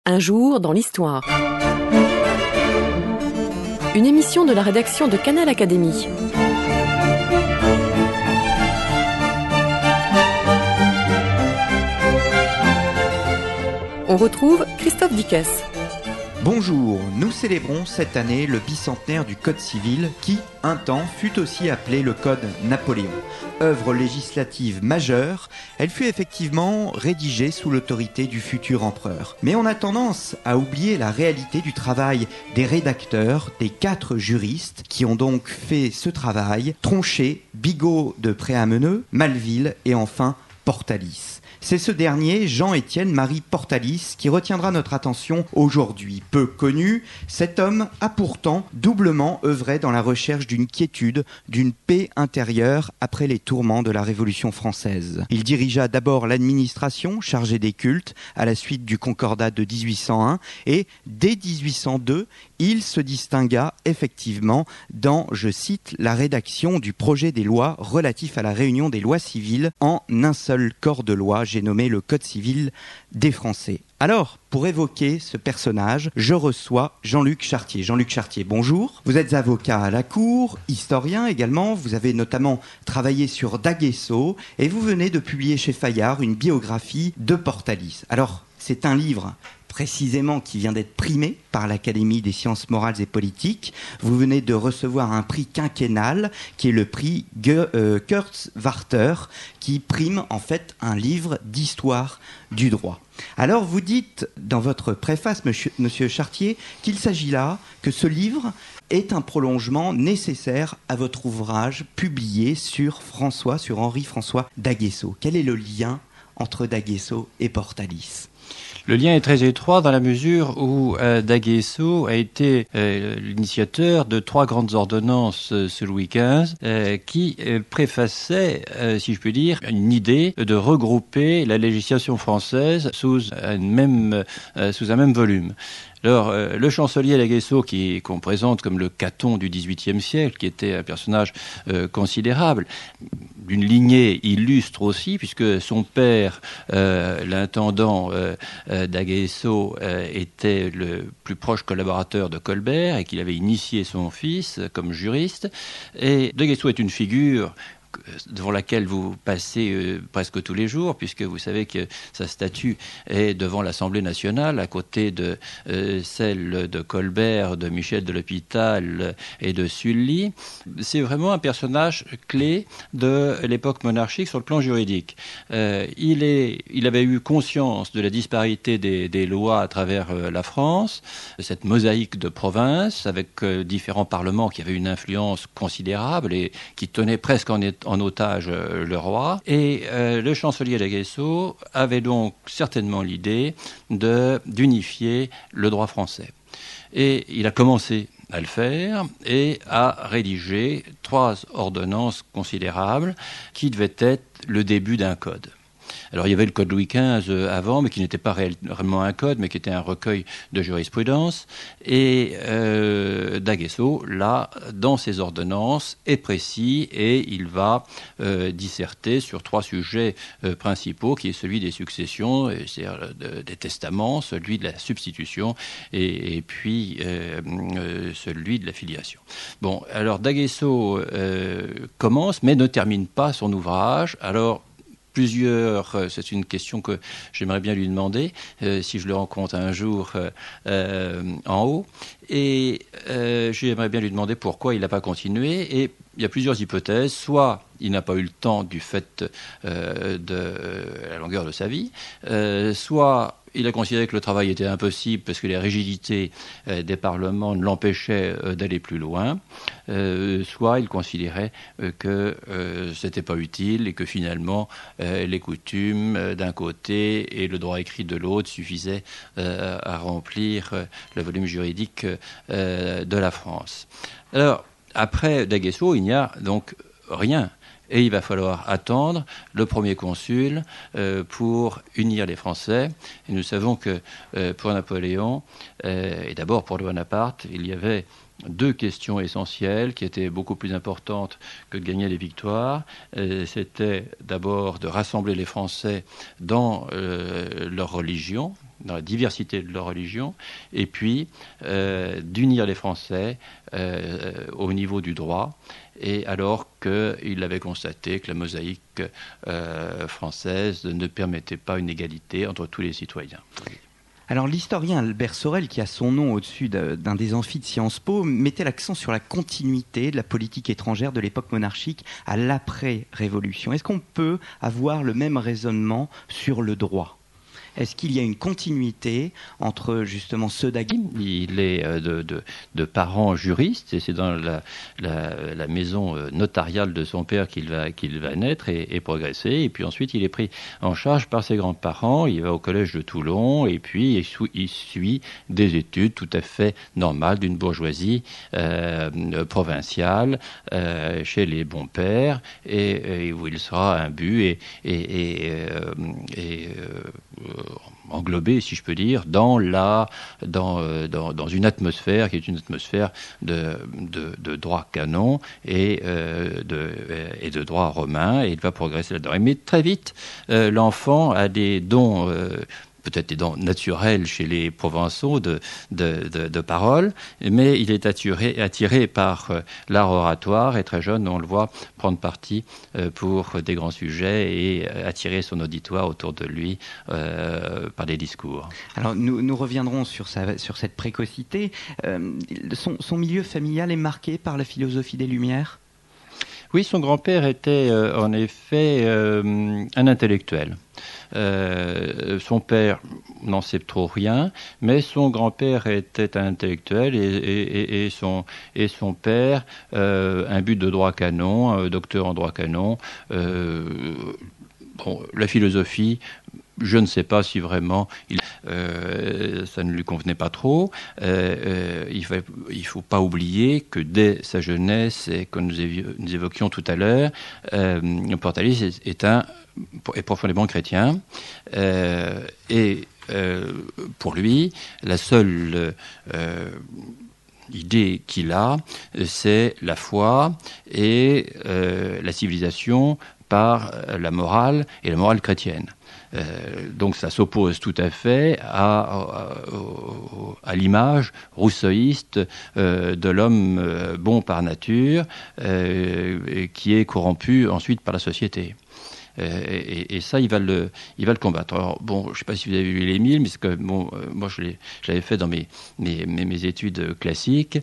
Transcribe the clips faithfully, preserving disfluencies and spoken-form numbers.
Un jour dans l'histoire. Une émission de la rédaction de Canal Académie. On retrouve Christophe Dickès. Bonjour, nous célébrons cette année le bicentenaire du Code civil qui, un temps, fut aussi appelé le Code Napoléon. Œuvre législative majeure, elle fut effectivement rédigée sous l'autorité du futur empereur. Mais on a tendance à oublier la réalité du travail des rédacteurs, des quatre juristes qui ont donc fait ce travail, Tronchet, Bigot de Préameneu, Maleville et enfin Portalis. C'est ce dernier, Jean-Étienne Marie Portalis, qui retiendra notre attention aujourd'hui. Peu connu, cet homme a pourtant doublement œuvré dans la recherche d'une quiétude, d'une paix intérieure après les tourments de la Révolution française. Il dirigea d'abord l'administration chargée des cultes à la suite du Concordat de dix-huit cent un et dès dix-huit cent deux, il se distingua effectivement dans, je cite, la rédaction du projet des lois relatif à la réunion des lois civiles en un seul corps de loi, j'ai nommé le Code civil des Français. Alors, pour évoquer ce personnage, je reçois Jean-Luc Chartier. Jean-Luc Chartier, bonjour. Vous êtes avocat à la Cour, historien également. Vous avez notamment travaillé sur D'Aguesseau et vous venez de publier chez Fayard une biographie de Portalis. Alors, c'est un livre précisément qui vient d'être primé par l'Académie des sciences morales et politiques. Vous venez de recevoir un prix quinquennal qui est le prix Ge- euh, Kurzwalter qui prime en fait un livre d'histoire du droit. Alors vous dites dans votre préface, monsieur, monsieur Chartier, qu'il s'agit là que ce livre est un prolongement nécessaire à votre ouvrage publié sur François, sur Henri-François D'Aguesseau. Quel est le lien entre D'Aguesseau et Portalis ? Le lien est très étroit dans la mesure où euh, D'Aguesseau a été euh, l'initiateur de trois grandes ordonnances euh, sous Louis quinze euh, qui euh, préfaçaient, euh, si je puis dire, une idée de regrouper la législation française sous un même, euh, sous un même volume. Alors, euh, le chancelier D'Aguesseau, qui, qu'on présente comme le Caton du dix-huitième siècle, qui était un personnage euh, considérable, d'une lignée illustre aussi, puisque son père, euh, l'intendant euh, euh, D'Aguesseau, euh, était le plus proche collaborateur de Colbert et qu'il avait initié son fils comme juriste. Et D'Aguesseau est une figure devant laquelle vous passez euh, presque tous les jours, puisque vous savez que sa statue est devant l'Assemblée nationale, à côté de euh, celle de Colbert, de Michel de l'Hôpital et de Sully. C'est vraiment un personnage clé de l'époque monarchique sur le plan juridique. Euh, il, est, il avait eu conscience de la disparité des, des lois à travers euh, la France, cette mosaïque de provinces, avec euh, différents parlements qui avaient une influence considérable et qui tenaient presque en état en otage euh, le roi. Et euh, le chancelier D'Aguesseau avait donc certainement l'idée de, d'unifier le droit français. Et il a commencé à le faire et à rédiger trois ordonnances considérables qui devaient être le début d'un code. Alors il y avait le code Louis quinze avant, mais qui n'était pas réellement un code, mais qui était un recueil de jurisprudence. Et euh, D'Aguesseau, là, dans ses ordonnances, est précis et il va euh, disserter sur trois sujets euh, principaux, qui est celui des successions, c'est-à-dire de, des testaments, celui de la substitution et, et puis euh, euh, celui de la filiation. Bon, alors D'Aguesseau euh, commence, mais ne termine pas son ouvrage. Alors Plusieurs, c'est une question que j'aimerais bien lui demander, euh, si je le rencontre un jour euh, euh, en haut. Et euh, j'aimerais bien lui demander pourquoi il n'a pas continué. Et il y a plusieurs hypothèses. Soit il n'a pas eu le temps du fait euh, de la longueur de sa vie, euh, soit il a considéré que le travail était impossible parce que les rigidités euh, des parlements l'empêchaient euh, d'aller plus loin, euh, soit il considérait euh, que euh, c'était pas utile et que finalement euh, les coutumes euh, d'un côté et le droit écrit de l'autre suffisaient euh, à remplir euh, le volume juridique euh, de la France. Alors, après D'Aguesseau, il n'y a donc rien. Et il va falloir attendre le premier consul euh, pour unir les Français. Et nous savons que euh, pour Napoléon, euh, et d'abord pour Bonaparte, il y avait deux questions essentielles qui étaient beaucoup plus importantes que de gagner les victoires. Euh, c'était d'abord de rassembler les Français dans euh, leur religion, dans la diversité de leur religion, et puis euh, d'unir les Français euh, au niveau du droit, et alors qu'il avait constaté que la mosaïque euh, française ne permettait pas une égalité entre tous les citoyens. Alors l'historien Albert Sorel, qui a son nom au-dessus d'un des amphis de Sciences Po, mettait l'accent sur la continuité de la politique étrangère de l'époque monarchique à l'après-révolution. Est-ce qu'on peut avoir le même raisonnement sur le droit ? Est-ce qu'il y a une continuité entre justement ceux d'Aguirre ? Il est de, de, de parents juristes, et c'est dans la, la, la maison notariale de son père qu'il va, qu'il va naître et, et progresser. Et puis ensuite, il est pris en charge par ses grands-parents. Il va au collège de Toulon, et puis il, il suit des études tout à fait normales d'une bourgeoisie euh, provinciale euh, chez les bons pères, et, et où il sera imbu et, et, et, euh, et euh, englobé, si je peux dire, dans, la, dans, dans, dans une atmosphère qui est une atmosphère de, de, de droit canon et, euh, de, et de droit romain, et il va progresser là-dedans. Mais très vite, euh, l'enfant a des dons... Euh, peut-être des dons naturels chez les Provençaux de, de, de, de parole, mais il est attiré, attiré par euh, l'art oratoire, et très jeune, on le voit prendre parti euh, pour des grands sujets et euh, attirer son auditoire autour de lui euh, par des discours. Alors nous, nous reviendrons sur, sa, sur cette précocité. Euh, son, son milieu familial est marqué par la philosophie des Lumières ? Oui, son grand-père était euh, en effet euh, un intellectuel. Euh, son père n'en sait trop rien, mais son grand-père était un intellectuel, et, et, et, son, et son père, euh, un but de droit canon, un docteur en droit canon. Euh, bon, la philosophie, je ne sais pas si vraiment il, euh, ça ne lui convenait pas trop. Euh, euh, il ne faut pas oublier que dès sa jeunesse, et comme nous, évi- nous évoquions tout à l'heure, euh, Portalis est, est, un, est profondément chrétien. Euh, et euh, pour lui, la seule... Euh, L'idée qu'il a, c'est la foi et euh, la civilisation par la morale, et la morale chrétienne. Euh, donc ça s'oppose tout à fait à, à, à l'image rousseauiste euh, de l'homme euh, bon par nature, euh, qui est corrompu ensuite par la société. Et, et ça, il va le, il va le combattre. Alors, bon, je ne sais pas si vous avez lu l'Émile, mais c'est que, bon, euh, moi, je, l'ai, je l'avais fait dans mes, mes, mes, mes études classiques.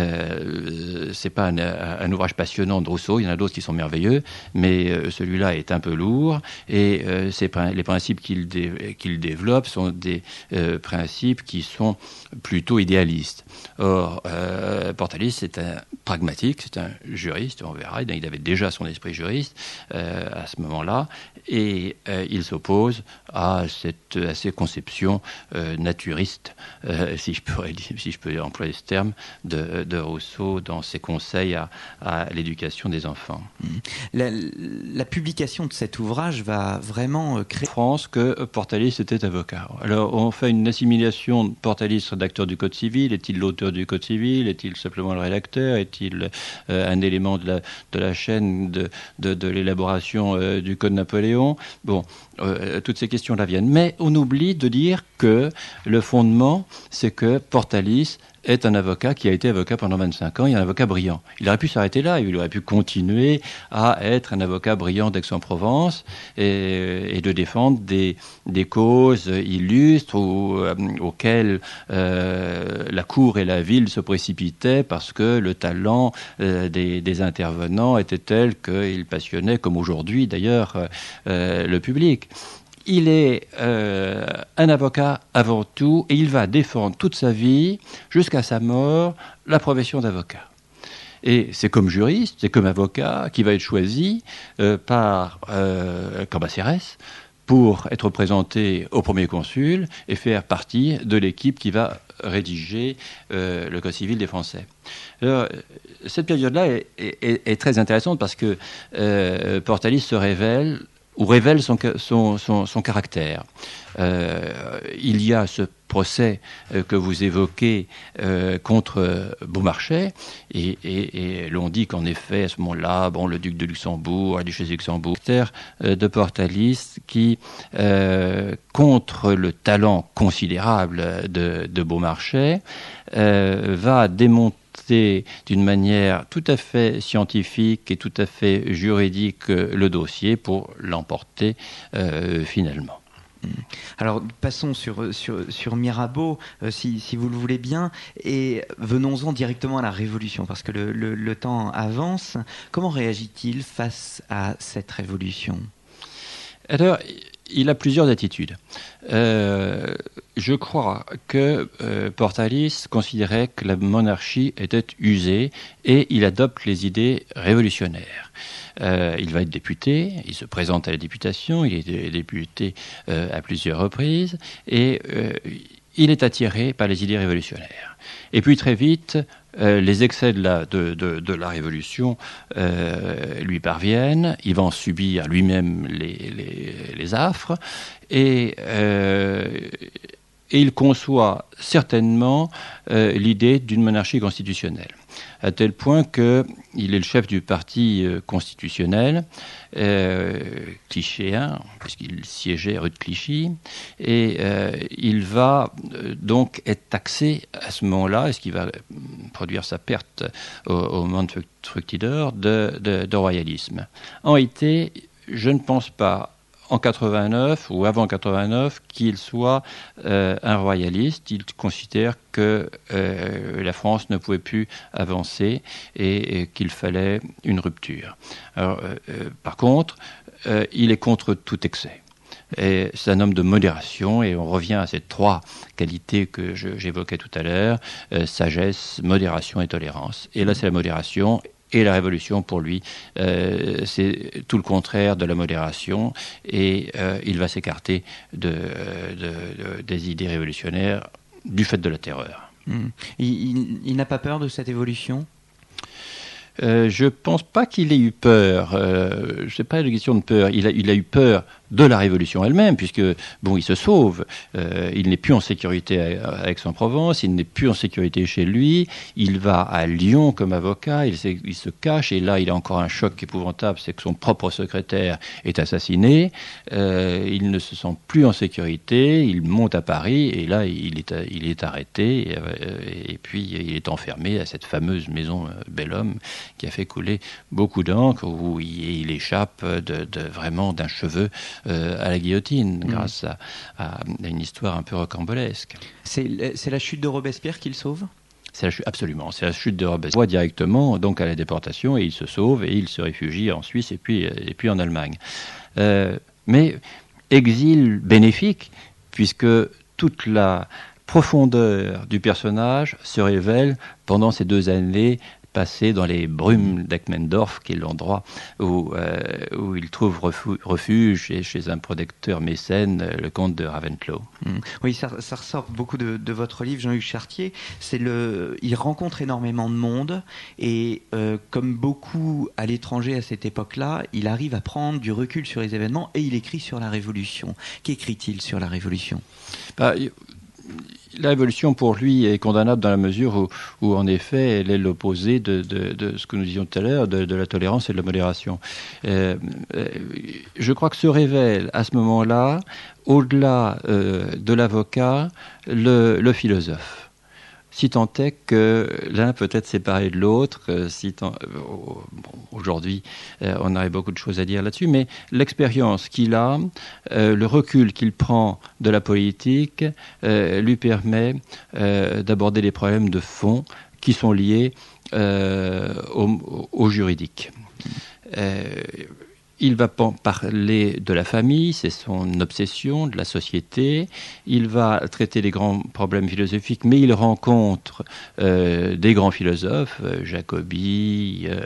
Euh, ce n'est pas un, un ouvrage passionnant de Rousseau, il y en a d'autres qui sont merveilleux, mais euh, celui-là est un peu lourd, et euh, c'est, les principes qu'il, dé, qu'il développe sont des euh, principes qui sont plutôt idéalistes. Or, euh, Portalis, c'est un pragmatique, c'est un juriste, on verra, il avait déjà son esprit juriste euh, à ce moment-là, et euh, il s'oppose à, cette, à ces conceptions euh, naturistes, euh, si, je pourrais, si je peux employer ce terme, de, de Rousseau dans ses conseils à, à l'éducation des enfants. La, la publication de cet ouvrage va vraiment créer... En France, que Portalis était avocat. Alors, on fait une assimilation de Portalis, rédacteur du Code civil. Est-il l'auteur du Code civil ? Est-il simplement le rédacteur ? Est-il euh, un élément de la, de la chaîne de, de, de l'élaboration euh, du Code Napoléon ? Bon, euh, toutes ces questions-là viennent. Mais on oublie de dire que le fondement, c'est que Portalis est un avocat qui a été avocat pendant vingt-cinq ans, et un avocat brillant. Il aurait pu s'arrêter là, il aurait pu continuer à être un avocat brillant d'Aix-en-Provence et, et de défendre des, des causes illustres ou, euh, auxquelles euh, la cour et la ville se précipitaient parce que le talent euh, des, des intervenants était tel qu'il passionnait, comme aujourd'hui d'ailleurs, euh, le public. Il est euh, un avocat avant tout, et il va défendre toute sa vie, jusqu'à sa mort, la profession d'avocat. Et c'est comme juriste, c'est comme avocat qui va être choisi euh, par euh, Cambacérès pour être présenté au premier consul et faire partie de l'équipe qui va rédiger euh, le Code civil des Français. Alors, cette période-là est, est, est très intéressante parce que euh, Portalis se révèle ou révèle son, son, son, son caractère. Euh, il y a ce procès euh, que vous évoquez euh, contre euh, Beaumarchais, et, et, et l'on dit qu'en effet, à ce moment-là, bon, le duc de Luxembourg, la duchesse de Luxembourg, euh, de Portalis, qui, euh, contre le talent considérable de, de Beaumarchais, euh, va démonter d'une manière tout à fait scientifique et tout à fait juridique le dossier pour l'emporter euh, finalement. Alors passons sur, sur, sur Mirabeau, euh, si, si vous le voulez bien, et venons-en directement à la Révolution, parce que le, le, le temps avance. Comment réagit-il face à cette Révolution ? Alors, il a plusieurs attitudes. Euh, je crois que euh, Portalis considérait que la monarchie était usée et il adopte les idées révolutionnaires. Euh, il va être député, il se présente à la députation, il est député euh, à plusieurs reprises et euh, il est attiré par les idées révolutionnaires. Et puis très vite, euh, les excès de la, de, de, de la Révolution euh, lui parviennent, il va en subir lui-même les, les, les affres, et, euh, et il conçoit certainement euh, l'idée d'une monarchie constitutionnelle, à tel point qu'il est le chef du parti euh, constitutionnel, euh, clichéen, puisqu'il siégeait rue de Clichy, et euh, il va euh, donc être taxé à ce moment-là, et ce qui va produire sa perte au, au moment de Fructidor, de, de, de royalisme. En réalité, je ne pense pas en quatre-vingt-neuf ou avant quatre-vingt-neuf qu'il soit euh, un royaliste. Il considère que euh, la France ne pouvait plus avancer et, et qu'il fallait une rupture. Alors, euh, euh, par contre, euh, il est contre tout excès. Et c'est un homme de modération, et on revient à ces trois qualités que je, j'évoquais tout à l'heure, euh, sagesse, modération et tolérance. Et là, c'est la modération. Et la Révolution, pour lui, euh, c'est tout le contraire de la modération, et euh, il va s'écarter de, de, de, des idées révolutionnaires du fait de la terreur. Mmh. Il, il, il n'a pas peur de cette évolution ? Euh, je ne pense pas qu'il ait eu peur. Euh, je sais pas une question de peur. Il a, il a eu peur de la Révolution elle-même, puisque, bon, il se sauve. Euh, il n'est plus en sécurité à, à Aix-en-Provence, il n'est plus en sécurité chez lui. Il va à Lyon comme avocat, il, il se cache, et là, il a encore un choc épouvantable, c'est que son propre secrétaire est assassiné. Euh, il ne se sent plus en sécurité, il monte à Paris, et là, il est, il est arrêté, et, et puis il est enfermé à cette fameuse maison Bel-Homme, qui a fait couler beaucoup d'encre, où il, il échappe de, de, vraiment d'un cheveu euh, à la guillotine, mmh. grâce à, à, à une histoire un peu rocambolesque. C'est, c'est la chute de Robespierre qu'il sauve ? C'est la chute, absolument, c'est la chute de Robespierre. Il voit directement donc à la déportation, et il se sauve, et il se réfugie en Suisse et puis, et puis en Allemagne. Euh, mais exil bénéfique, puisque toute la profondeur du personnage se révèle pendant ces deux années passé dans les brumes d'Eckmendorf, qui est l'endroit où, euh, où il trouve refu- refuge chez, chez un protecteur mécène, le comte de Ravenclaw. Mmh. Oui, ça, ça ressort beaucoup de, de votre livre, Jean-Hugues Chartier. C'est le, il rencontre énormément de monde, et euh, comme beaucoup à l'étranger à cette époque-là, il arrive à prendre du recul sur les événements, et il écrit sur la Révolution. Qu'écrit-il sur la Révolution ? bah, y- La Révolution, pour lui, est condamnable dans la mesure où, où en effet, elle est l'opposé de, de, de ce que nous disions tout à l'heure, de, de la tolérance et de la modération. Euh, euh, je crois que se révèle à ce moment-là, au-delà euh, de l'avocat, le, le philosophe. Si tant est que l'un peut être séparé de l'autre, si tant, euh, bon, aujourd'hui euh, on aurait beaucoup de choses à dire là-dessus, mais l'expérience qu'il a, euh, le recul qu'il prend de la politique, euh, lui permet euh, d'aborder les problèmes de fond qui sont liés euh, au, au juridique. Euh, Il va parler de la famille, c'est son obsession, de la société. Il va traiter des grands problèmes philosophiques, mais il rencontre euh, des grands philosophes, euh, Jacobi euh,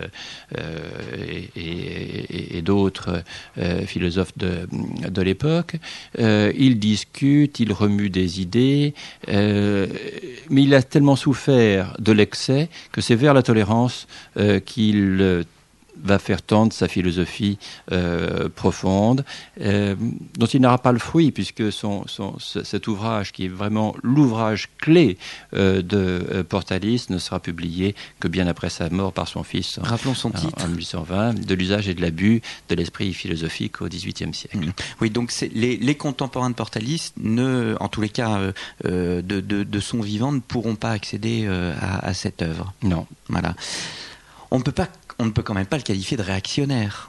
euh, et, et, et d'autres euh, philosophes de, de l'époque. Euh, il discute, il remue des idées, euh, mais il a tellement souffert de l'excès que c'est vers la tolérance euh, qu'il va faire tendre sa philosophie euh, profonde, euh, dont il n'aura pas le fruit, puisque son, son, cet ouvrage, qui est vraiment l'ouvrage clé euh, de euh, Portalis, ne sera publié que bien après sa mort par son fils. Rappelons son en, titre. En mille huit cent vingt, de l'usage et de l'abus de l'esprit philosophique au dix-huitième siècle. Mmh. Oui, donc c'est, les, les contemporains de Portalis, ne, en tous les cas euh, euh, de, de, de son vivant, ne pourront pas accéder euh, à, à cette œuvre. Non. Voilà. On ne peut pas, on ne peut quand même pas le qualifier de réactionnaire.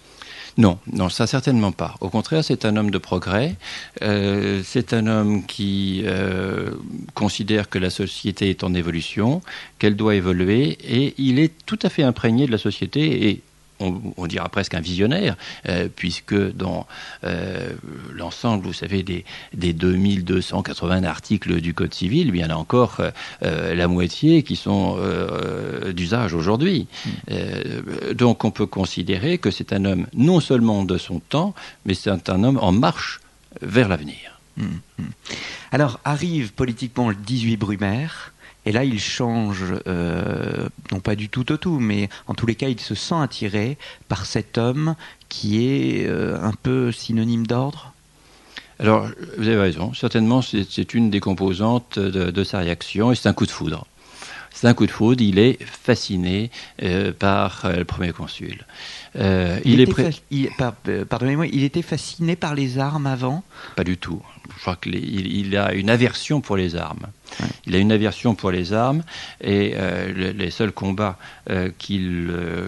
Non, non, ça certainement pas. Au contraire, c'est un homme de progrès. Euh, c'est un homme qui euh, considère que la société est en évolution, qu'elle doit évoluer, et il est tout à fait imprégné de la société et On, on dira presque un visionnaire, euh, puisque dans euh, l'ensemble, vous savez, des, des deux mille deux cent quatre-vingts articles du Code civil, il y en a encore euh, la moitié qui sont euh, d'usage aujourd'hui. Mmh. Euh, donc on peut considérer que c'est un homme non seulement de son temps, mais c'est un homme en marche vers l'avenir. Mmh. Alors arrive politiquement le dix-huit Brumaire. Et là, il change, euh, non pas du tout au tout, mais en tous les cas, il se sent attiré par cet homme qui est euh, un peu synonyme d'ordre. Alors, vous avez raison. Certainement, c'est, c'est une des composantes de, de sa réaction, et c'est un coup de foudre. C'est un coup de foudre. Il est fasciné euh, par euh, le premier consul. Euh, il, il, est pré... fa... il, par, euh, pardonnez-moi, il était fasciné par les armes avant ? Pas du tout. Je crois qu'il il a une aversion pour les armes. Ouais. Il a une aversion pour les armes et euh, le, les seuls combats euh, qu'il,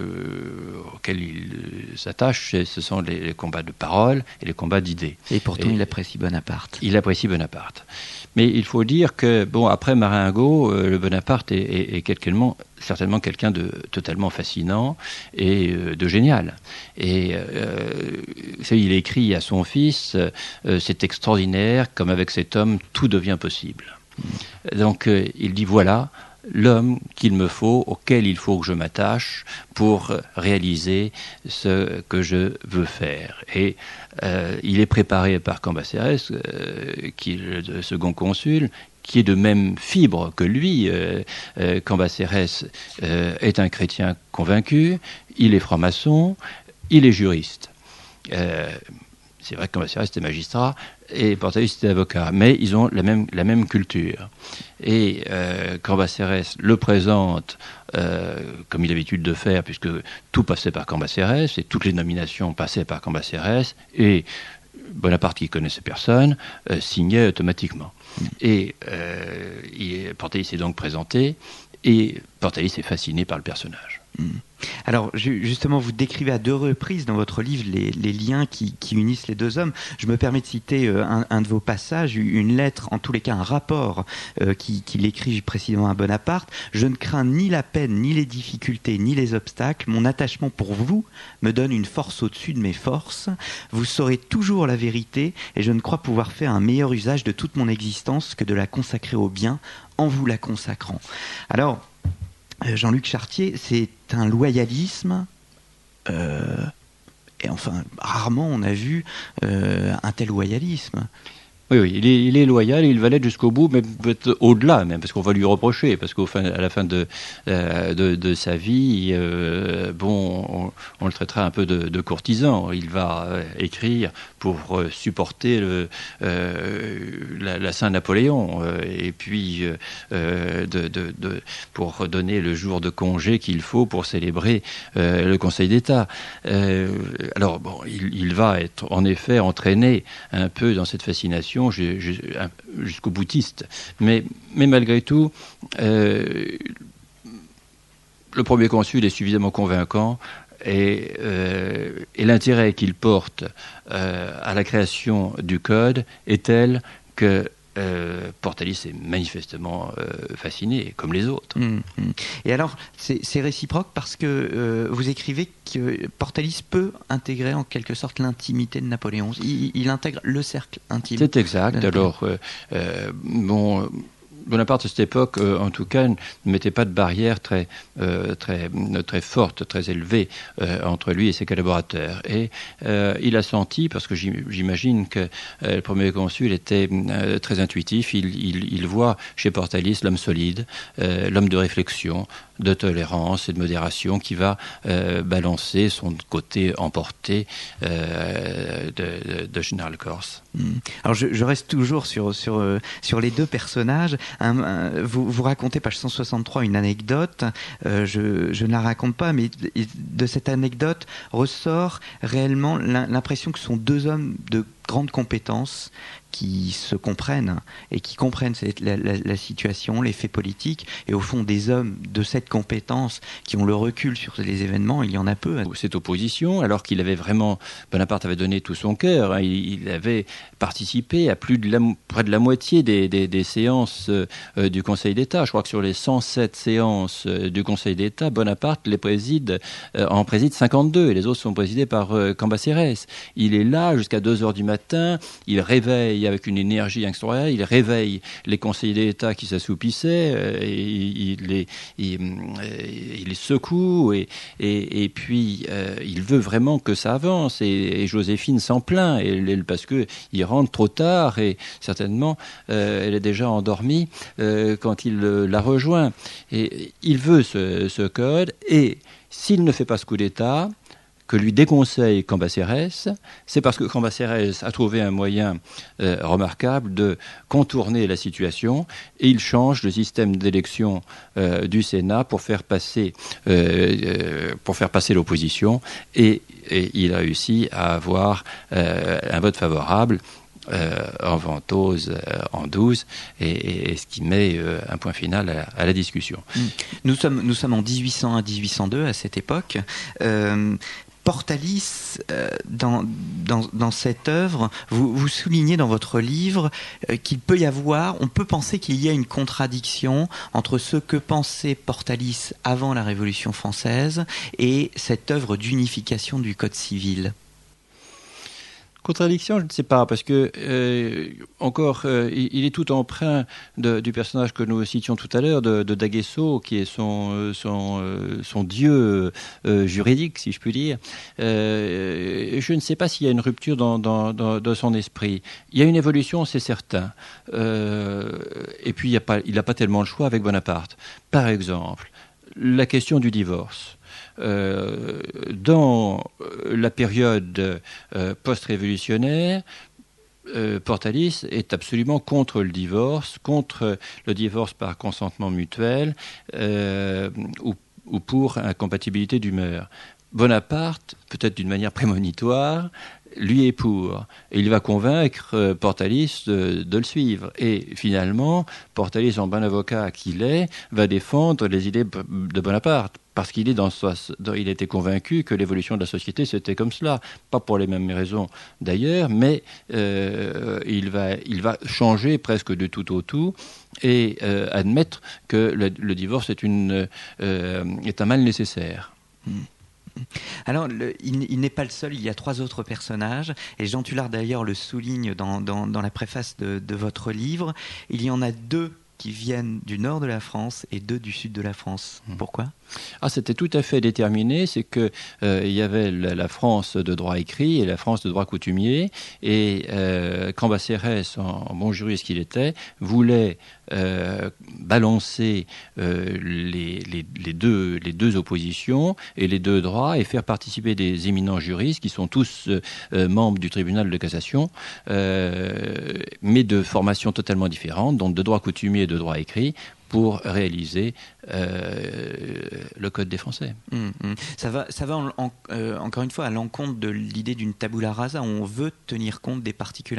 euh, auxquels il s'attache, ce sont les, les combats de parole et les combats d'idées. Et pourtant, et il apprécie Bonaparte. Il apprécie Bonaparte. Mais il faut dire que, bon, après Marengo, euh, le Bonaparte est, est, est quelqu'un, certainement quelqu'un de totalement fascinant et euh, de génial. Et euh, il écrit à son fils, euh, c'est extraordinaire, comme avec cet homme, tout devient possible. Mmh. Donc euh, il dit, voilà l'homme qu'il me faut, auquel il faut que je m'attache pour réaliser ce que je veux faire. Et euh, il est préparé par Cambacérès, euh, qui est le second consul, qui est de même fibre que lui. Euh, euh, Cambacérès euh, est un chrétien convaincu, il est franc-maçon, il est juriste. Euh, c'est vrai que Cambacérès était magistrat et Portalis était avocat, mais ils ont la même, la même culture. Et euh, Cambacérès le présente euh, comme il a l'habitude de faire, puisque tout passait par Cambacérès et toutes les nominations passaient par Cambacérès, et Bonaparte, qui connaissait personne, euh, signait automatiquement. Mmh. Et euh, il, Portalis est donc présenté, et Portalis est fasciné par le personnage. Mmh. Alors justement, vous décrivez à deux reprises dans votre livre les, les liens qui, qui unissent les deux hommes. Je me permets de citer euh, un, un de vos passages, une lettre, en tous les cas un rapport euh, qui, qu'il écrit précisément à Bonaparte. « Je ne crains ni la peine, ni les difficultés, ni les obstacles. Mon attachement pour vous me donne une force au-dessus de mes forces. Vous saurez toujours la vérité et je ne crois pouvoir faire un meilleur usage de toute mon existence que de la consacrer au bien en vous la consacrant. » Alors, Jean-Luc Chartier, c'est un loyalisme, euh, et enfin, rarement on a vu euh, un tel loyalisme. Oui, oui, il est, il est loyal, il va l'être jusqu'au bout, mais peut-être au-delà même, parce qu'on va lui reprocher, parce qu'à la fin de, euh, de, de sa vie, euh, bon, on, on le traitera un peu de, de courtisan. Il va euh, écrire pour euh, supporter le, euh, la, la Saint-Napoléon, euh, et puis euh, de, de, de, pour donner le jour de congé qu'il faut pour célébrer euh, le Conseil d'État. Euh, alors, bon, il, il va être en effet entraîné un peu dans cette fascination jusqu'au boutiste. Mais, mais malgré tout, euh, le premier consul est suffisamment convaincant et, euh, et l'intérêt qu'il porte euh, à la création du Code est tel que Euh, Portalis est manifestement euh, fasciné, comme les autres. Mmh, mmh. Et alors, c'est, c'est réciproque parce que euh, vous écrivez que Portalis peut intégrer en quelque sorte l'intimité de Napoléon. Il, il intègre le cercle intime. C'est exact. Alors, euh, euh, bon... Bonaparte, à cette époque, euh, en tout cas, ne mettait pas de barrière très, euh, très, très forte, très élevée euh, entre lui et ses collaborateurs. Et euh, il a senti, parce que j'imagine que euh, le premier consul était euh, très intuitif, il, il, il voit chez Portalis l'homme solide, euh, l'homme de réflexion, de tolérance et de modération qui va euh, balancer son côté emporté euh, de, de, de Général Corse. Mmh. Alors je, je reste toujours sur, sur, euh, sur les deux personnages. Un, un, vous, vous racontez, page cent soixante-trois, une anecdote. Euh, je, je ne la raconte pas, mais de cette anecdote ressort réellement l'impression que ce sont deux hommes de grandes compétences qui se comprennent et qui comprennent cette, la, la, la situation, les faits politiques, et au fond des hommes de cette compétence qui ont le recul sur les événements, il y en a peu. Cette opposition, alors qu'il avait vraiment, Bonaparte avait donné tout son cœur, hein, il, il avait participé à plus de la, près de la moitié des, des, des séances euh, du Conseil d'État. Je crois que sur les cent sept séances euh, du Conseil d'État, Bonaparte les préside, euh, en préside cinquante-deux, et les autres sont présidés par euh, Cambacérès. Il est là jusqu'à deux heures du matin, il réveille avec une énergie extraordinaire, il réveille les conseillers d'État qui s'assoupissaient, euh, et il les, il, il les secoue, et, et, et puis euh, il veut vraiment que ça avance, et, et Joséphine s'en plaint, et, parce qu'il rentre trop tard, et certainement euh, elle est déjà endormie euh, quand il euh, la rejoint. Et il veut ce, ce code, et s'il ne fait pas ce coup d'État, que lui déconseille Cambacérès, c'est parce que Cambacérès a trouvé un moyen euh, remarquable de contourner la situation, et il change le système d'élection euh, du Sénat pour faire passer, euh, euh, pour faire passer l'opposition, et, et il réussit à avoir euh, un vote favorable Euh, en Ventose euh, en douze, et, et, et ce qui met euh, un point final à, à la discussion. Nous sommes, nous sommes en dix-huit cent un à dix-huit cent deux à cette époque. Euh, Portalis, euh, dans, dans, dans cette œuvre, vous, vous soulignez dans votre livre euh, qu'il peut y avoir, on peut penser qu'il y a une contradiction entre ce que pensait Portalis avant la Révolution française et cette œuvre d'unification du Code civil. Contradiction, je ne sais pas, parce que euh, encore, euh, il est tout empreint de, du personnage que nous citions tout à l'heure, de, de D'Aguesseau, qui est son, son, son dieu euh, juridique, si je puis dire. Euh, je ne sais pas s'il y a une rupture dans, dans, dans, dans son esprit. Il y a une évolution, c'est certain. Euh, et puis, il n'a pas, pas tellement le choix avec Bonaparte. Par exemple, la question du divorce. Euh, dans la période euh, post-révolutionnaire, euh, Portalis est absolument contre le divorce, contre le divorce par consentement mutuel euh, ou, ou pour incompatibilité d'humeur. Bonaparte, peut-être d'une manière prémonitoire, lui est pour. Et il va convaincre euh, Portalis de, de le suivre. Et finalement, Portalis, en bon avocat qu'il est, va défendre les idées de Bonaparte. Parce qu'il est dans, dans, il était convaincu que l'évolution de la société, c'était comme cela. Pas pour les mêmes raisons d'ailleurs, mais euh, il, va, il va changer presque de tout au tout et euh, admettre que le, le divorce est, une, euh, est un mal nécessaire. Mmh. Alors, le, il, il n'est pas le seul, il y a trois autres personnages, et Jean Tullard d'ailleurs le souligne dans, dans, dans la préface de, de votre livre. Il y en a deux qui viennent du nord de la France et deux du sud de la France. Pourquoi ? Ah, c'était tout à fait déterminé, c'est qu'il euh, y avait la, la France de droit écrit et la France de droit coutumier, et euh, Cambacérès, en, en bon juriste qu'il était, voulait euh, balancer euh, les, les, les, deux, les deux oppositions et les deux droits, et faire participer des éminents juristes qui sont tous euh, membres du tribunal de cassation, euh, mais de formations totalement différentes, donc de droit coutumier et de droit écrit, pour réaliser euh, le Code des Français. Mmh, mmh. Ça va, ça va en, en, euh, encore une fois à l'encontre de l'idée d'une tabula rasa. On veut tenir compte des particularismes ?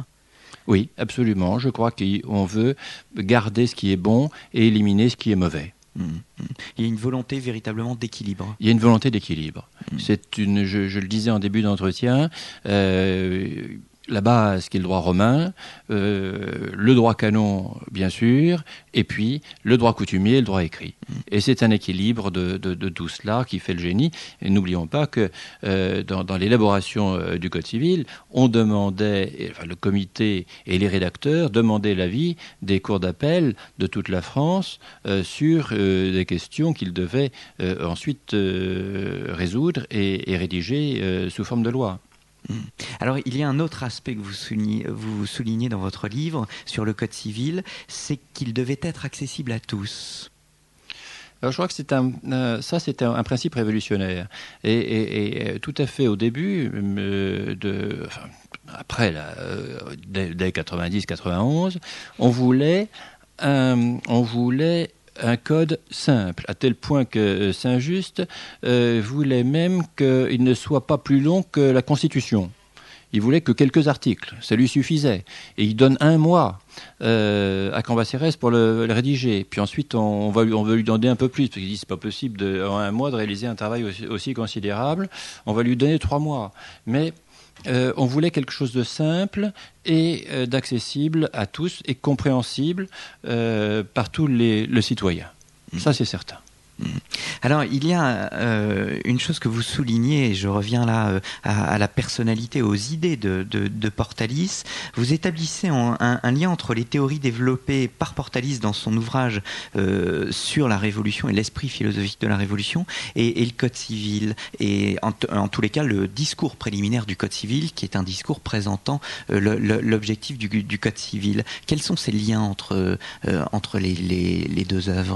Oui, absolument. Je crois qu'on veut garder ce qui est bon et éliminer ce qui est mauvais. Mmh, mmh. Il y a une volonté véritablement d'équilibre. Il y a une volonté d'équilibre. Mmh. C'est une, je, je le disais en début d'entretien, euh, la base qui est le droit romain, euh, le droit canon bien sûr, et puis le droit coutumier et le droit écrit. Mmh. Et c'est un équilibre de, de, de tout cela qui fait le génie. Et n'oublions pas que euh, dans, dans l'élaboration euh, du Code civil, on demandait, enfin, le comité et les rédacteurs demandaient l'avis des cours d'appel de toute la France euh, sur euh, des questions qu'ils devaient euh, ensuite euh, résoudre et, et rédiger euh, sous forme de loi. Alors, il y a un autre aspect que vous soulignez, vous soulignez dans votre livre sur le Code civil, c'est qu'il devait être accessible à tous. Alors, je crois que c'est un, euh, ça, c'est un, un principe révolutionnaire. Et, et, et tout à fait au début, euh, de, enfin, après, là, euh, dès, dès quatre-vingt-dix quatre-vingt-onze, on voulait, un, on voulait un code simple, à tel point que Saint-Just euh, voulait même qu'il ne soit pas plus long que la Constitution. Il voulait que quelques articles, ça lui suffisait. Et il donne un mois euh, à Cambacérès pour le, le rédiger. Puis ensuite, on, on, va lui, on veut lui demander un peu plus, parce qu'il dit que ce n'est pas possible de, en un mois de réaliser un travail aussi, aussi considérable. On va lui donner trois mois. Mais euh, on voulait quelque chose de simple et euh, d'accessible à tous et compréhensible euh, par tous les, les citoyens. Mmh. Ça, c'est certain. Alors, il y a euh, une chose que vous soulignez, et je reviens là euh, à, à la personnalité, aux idées de, de, de Portalis. Vous établissez en, un, un lien entre les théories développées par Portalis dans son ouvrage euh, sur la Révolution et l'esprit philosophique de la Révolution et, et le Code civil, et en, en tous les cas le discours préliminaire du Code civil, qui est un discours présentant euh, le, le, l'objectif du, du Code civil. Quels sont ces liens entre, euh, entre les, les, les deux œuvres ?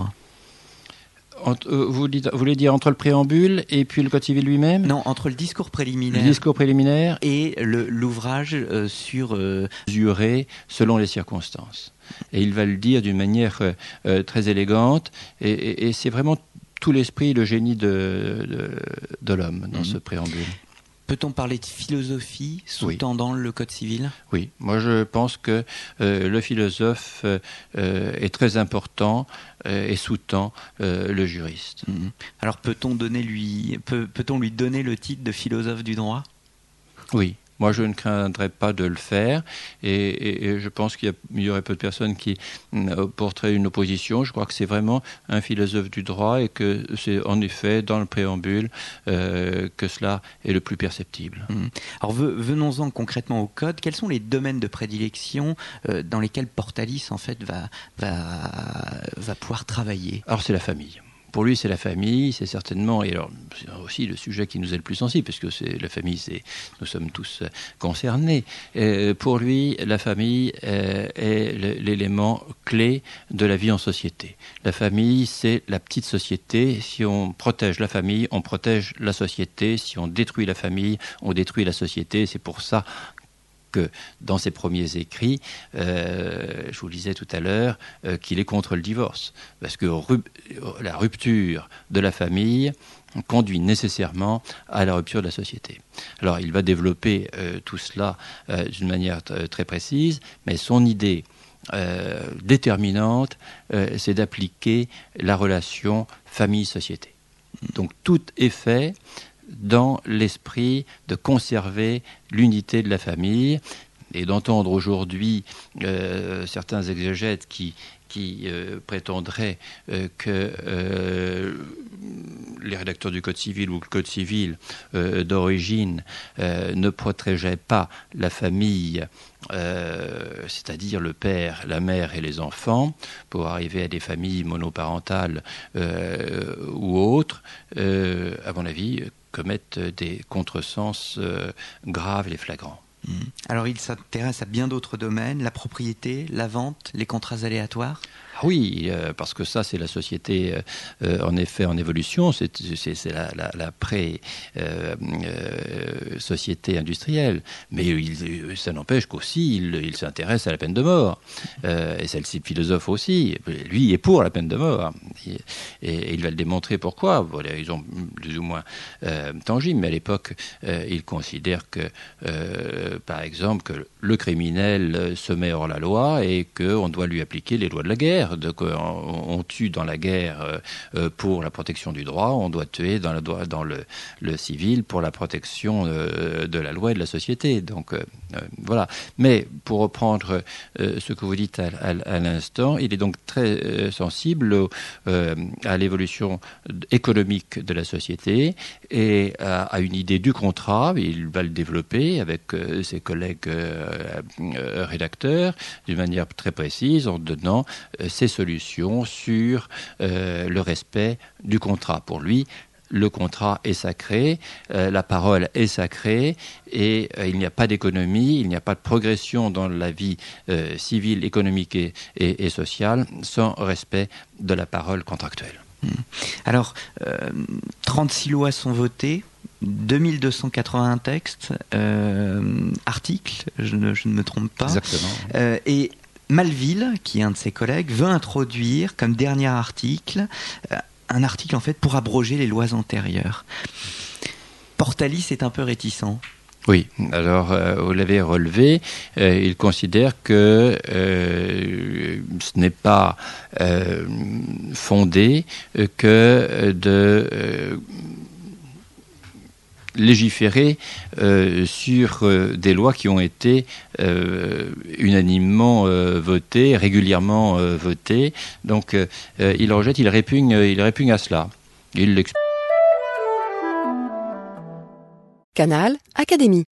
Vous, dites, vous voulez dire entre le préambule et puis le Code civil lui-même ? Non, entre le discours préliminaire, le discours préliminaire et le, l'ouvrage euh, sur... Euh... mesuré selon les circonstances. Et il va le dire d'une manière euh, très élégante, et, et, et c'est vraiment tout l'esprit, le génie de, de, de l'homme dans mmh. ce préambule. Peut-on parler de philosophie sous-tendant oui. le Code civil ? Oui, moi je pense que euh, le philosophe euh, est très important euh, et sous-tend euh, le juriste. Mmh. Alors peut-on, donner lui, peut, peut-on lui donner le titre de philosophe du droit ? Oui. Moi, je ne craindrais pas de le faire, et, et, et je pense qu'il y, a, il y aurait peu de personnes qui euh, porteraient une opposition. Je crois que c'est vraiment un philosophe du droit, et que c'est en effet dans le préambule euh, que cela est le plus perceptible. Mmh. Alors venons-en concrètement au Code. Quels sont les domaines de prédilection euh, dans lesquels Portalis en fait va, va, va pouvoir travailler ? Alors c'est la famille. Pour lui, c'est la famille, c'est certainement, et alors c'est aussi le sujet qui nous est le plus sensible, parce que c'est la famille, c'est, nous sommes tous concernés. Euh, pour lui, la famille euh, est l'élément clé de la vie en société. La famille, c'est la petite société. Si on protège la famille, on protège la société. Si on détruit la famille, on détruit la société. C'est pour ça que dans ses premiers écrits, euh, je vous le disais tout à l'heure, euh, qu'il est contre le divorce. Parce que rup- la rupture de la famille conduit nécessairement à la rupture de la société. Alors, il va développer euh, tout cela euh, d'une manière t- très précise, mais son idée euh, déterminante, euh, c'est d'appliquer la relation famille-société. Donc, tout est fait dans l'esprit de conserver l'unité de la famille, et d'entendre aujourd'hui euh, certains exégètes qui, qui euh, prétendraient euh, que euh, les rédacteurs du Code civil ou le Code civil euh, d'origine euh, ne protégeaient pas la famille, euh, c'est-à-dire le père, la mère et les enfants, pour arriver à des familles monoparentales euh, ou autres, euh, à mon avis, commettent des contresens euh, graves et flagrants. Mmh. Alors il s'intéresse à bien d'autres domaines, la propriété, la vente, les contrats aléatoires ? Oui, euh, parce que ça, c'est la société, euh, en effet, en évolution. C'est, c'est, c'est la, la, la pré-société euh, euh, industrielle. Mais il, ça n'empêche qu'aussi, il, il s'intéresse à la peine de mort. Euh, et c'est le philosophe aussi. Lui est pour la peine de mort. Et, et il va le démontrer pourquoi. Voilà, ils ont plus ou moins euh, tangible. Mais à l'époque, euh, il considère que, euh, par exemple, que le criminel se met hors la loi et qu'on doit lui appliquer les lois de la guerre. De, on, on tue dans la guerre euh, pour la protection du droit, on doit tuer dans, la, dans le, le civil pour la protection euh, de la loi et de la société. Donc euh, euh, voilà. Mais pour reprendre euh, ce que vous dites à, à, à l'instant, il est donc très euh, sensible au, euh, à l'évolution économique de la société et à, à une idée du contrat. Il va le développer avec euh, ses collègues euh, euh, rédacteurs d'une manière très précise en donnant euh, ses solutions sur euh, le respect du contrat. Pour lui, le contrat est sacré, euh, la parole est sacrée, et euh, il n'y a pas d'économie, il n'y a pas de progression dans la vie euh, civile, économique et, et, et sociale sans respect de la parole contractuelle. Alors, euh, trente-six lois sont votées, deux mille deux cent quatre-vingts textes, euh, articles, je ne, je ne me trompe pas. Exactement. Euh, et Malville, qui est un de ses collègues, veut introduire comme dernier article, euh, un article en fait pour abroger les lois antérieures. Portalis est un peu réticent. Oui, alors euh, vous l'avez relevé, euh, il considère que euh, ce n'est pas euh, fondé euh, que de euh, légiférer euh, sur euh, des lois qui ont été euh, unanimement euh, votées, régulièrement euh, votées. Donc euh, il rejette, il répugne, il répugne à cela. Il l'explique. Canal Académie.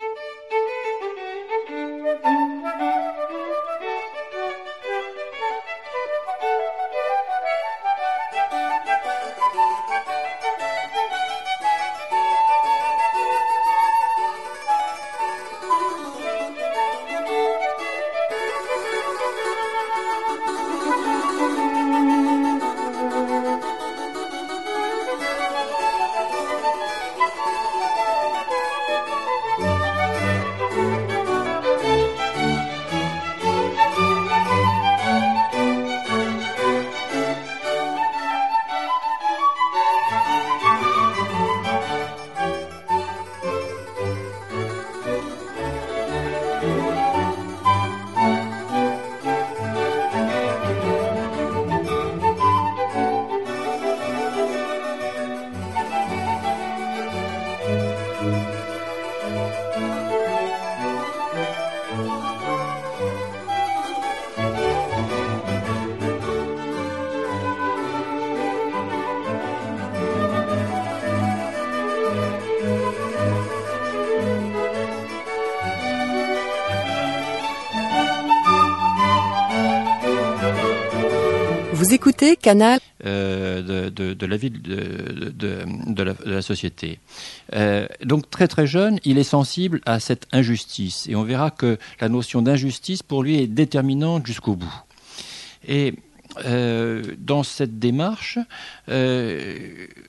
Vous écoutez Canal euh, de, de, de la vie de, de, de, de, la, de la société. Euh, donc très très jeune, il est sensible à cette injustice. Et on verra que la notion d'injustice, pour lui, est déterminante jusqu'au bout. Et euh, dans cette démarche, euh,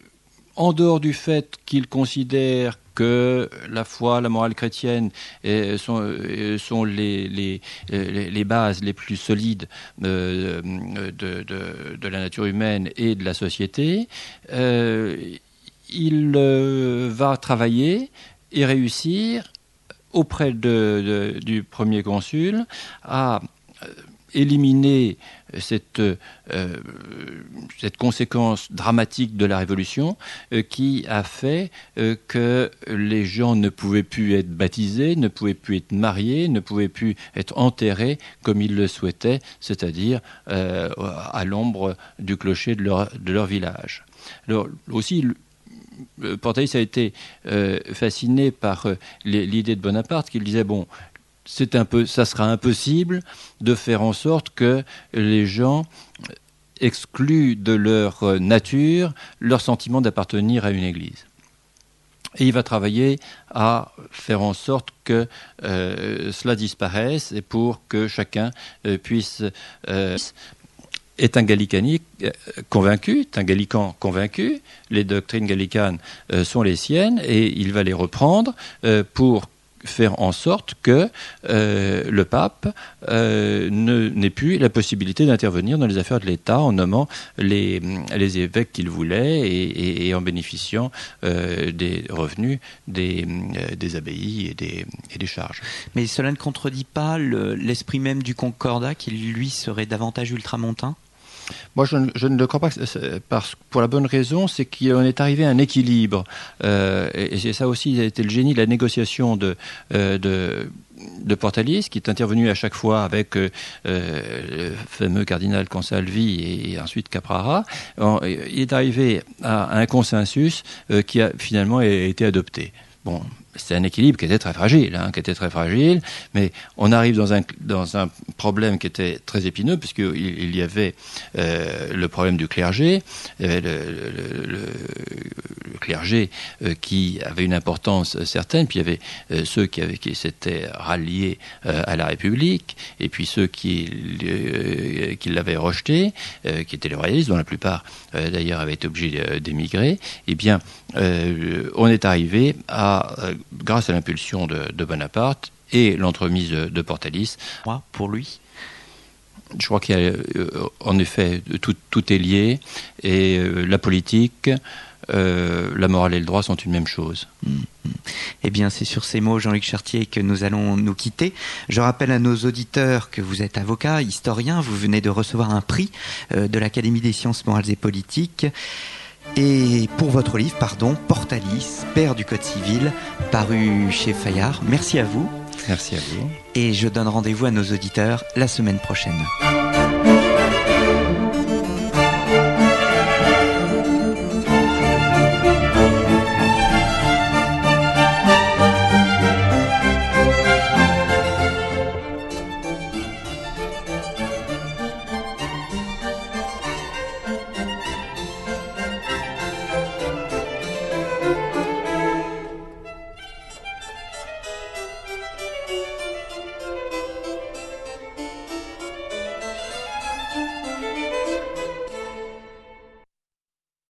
en dehors du fait qu'il considère que la foi, la morale chrétienne eh, sont, eh, sont les, les, les, les bases les plus solides euh, de, de, de la nature humaine et de la société, euh, il euh, va travailler et réussir auprès de, de, du premier consul à éliminer cette, euh, cette conséquence dramatique de la Révolution euh, qui a fait euh, que les gens ne pouvaient plus être baptisés, ne pouvaient plus être mariés, ne pouvaient plus être enterrés comme ils le souhaitaient, c'est-à-dire euh, à l'ombre du clocher de leur, de leur village. Alors aussi, Portalis a été euh, fasciné par euh, l'idée de Bonaparte, qu'il disait, bon, c'est un peu, ça sera impossible de faire en sorte que les gens excluent de leur nature leur sentiment d'appartenir à une église. Et il va travailler à faire en sorte que euh, cela disparaisse et pour que chacun euh, puisse... Euh, est un gallicanique convaincu, est un gallican convaincu, les doctrines gallicanes euh, sont les siennes et il va les reprendre euh, pour faire en sorte que euh, le pape euh, ne, n'ait plus la possibilité d'intervenir dans les affaires de l'État en nommant les, les évêques qu'il voulait et, et, et en bénéficiant euh, des revenus des, euh, des abbayes et des, et des charges. Mais cela ne contredit pas le, l'esprit même du Concordat qui, lui, serait davantage ultramontain ? Moi, je ne, je ne le crois pas, parce, pour la bonne raison, c'est qu'on est arrivé à un équilibre. Euh, et c'est ça aussi, ça a été le génie de la négociation de, euh, de, de Portalis, qui est intervenu à chaque fois avec euh, le fameux cardinal Consalvi et, et ensuite Caprara. Il est arrivé à un consensus euh, qui a finalement été adopté. Bon, c'est un équilibre qui était très fragile, hein, qui était très fragile, mais on arrive dans un, dans un problème qui était très épineux, puisqu'il il y avait euh, le problème du clergé, il y avait le, le, le, le clergé euh, qui avait une importance certaine, puis il y avait euh, ceux qui, avaient, qui s'étaient ralliés euh, à la République, et puis ceux qui, euh, qui l'avaient rejeté, euh, qui étaient les royalistes, dont la plupart euh, d'ailleurs avaient été obligés d'émigrer. Eh bien, euh, on est arrivé à, euh, grâce à l'impulsion de, de Bonaparte et l'entremise de, de Portalis. Moi, pour lui Je crois qu'il y a, euh, en effet, tout, tout est lié, et euh, la politique, euh, la morale et le droit sont une même chose. Mmh. Eh bien, c'est sur ces mots, Jean-Luc Chartier, que nous allons nous quitter. Je rappelle à nos auditeurs que vous êtes avocat, historien, vous venez de recevoir un prix euh, de l'Académie des sciences morales et politiques. Et pour votre livre, pardon, Portalis, père du Code civil, paru chez Fayard. Merci à vous. Merci à vous. Et je donne rendez-vous à nos auditeurs la semaine prochaine.